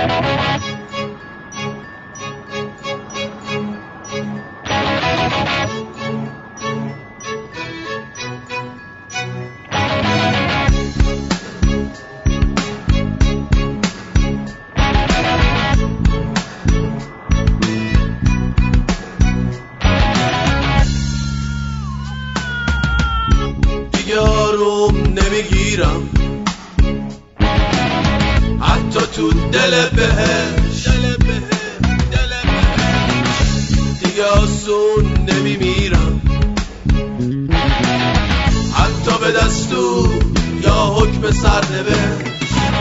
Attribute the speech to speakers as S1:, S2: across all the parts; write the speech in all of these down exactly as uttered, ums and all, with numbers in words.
S1: آروم نمیگیرم حتی تو دل بهش دیگه آسون نمیمیرم حتی به دستور یا حکم سرنوشت.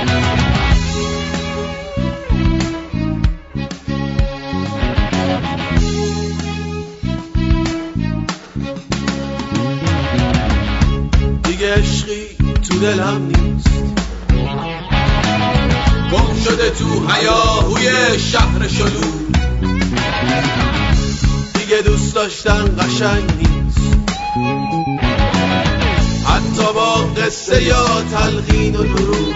S1: عشقی تو دلم نیست، گم شده تو هیاهوی شهر شلوغ. دیگه دوست داشتن قشنگ نیست، حتی با قصه یا تلقین و دروغ.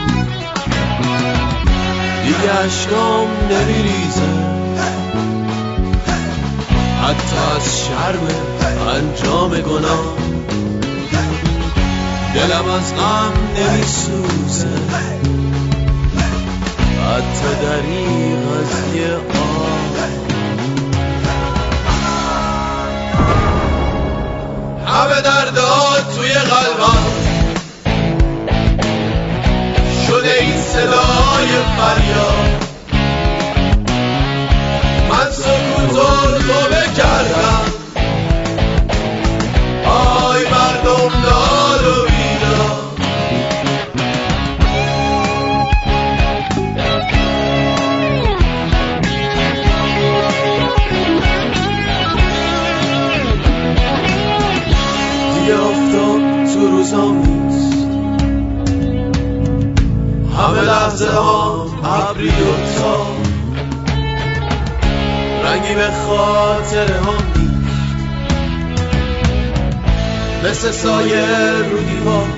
S1: دیگه اشکام نمیریزه حتی از شرم انجام گناه. دلم از غم نمیسوزه حتی دریغ از یه آه. همه دردات توی قلبم شده این صدای فریاد. من سکوتو توبه کردم، آی مردم داد و تو روزام نیست، همه لحظه ها ابری و تا رنگی به خاطره ها نیست، مثل سایه رو دیوار.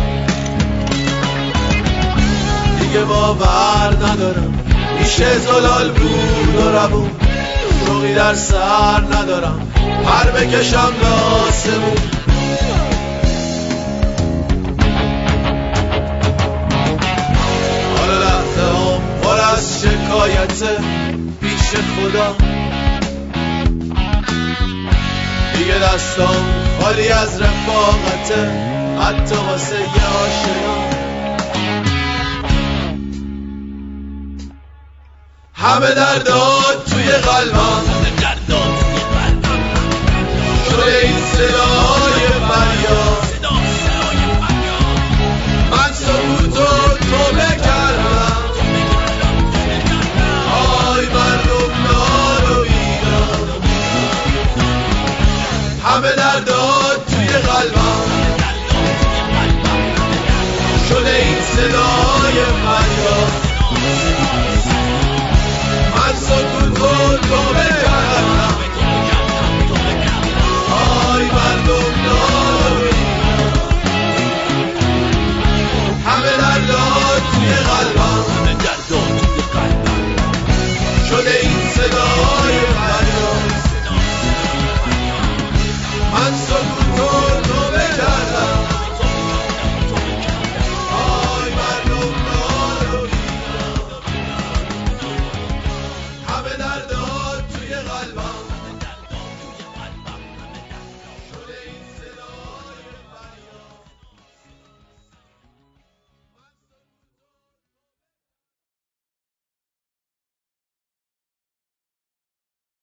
S1: دیگه باور ندارم میشه زلال بود و ربون، شوقی در سر ندارم پر بکشم لاسمون. شکایت پیش خدا دیگه دستام خالی از رفاقته حتی واسه یه آشنا. همه دردات توی قلبم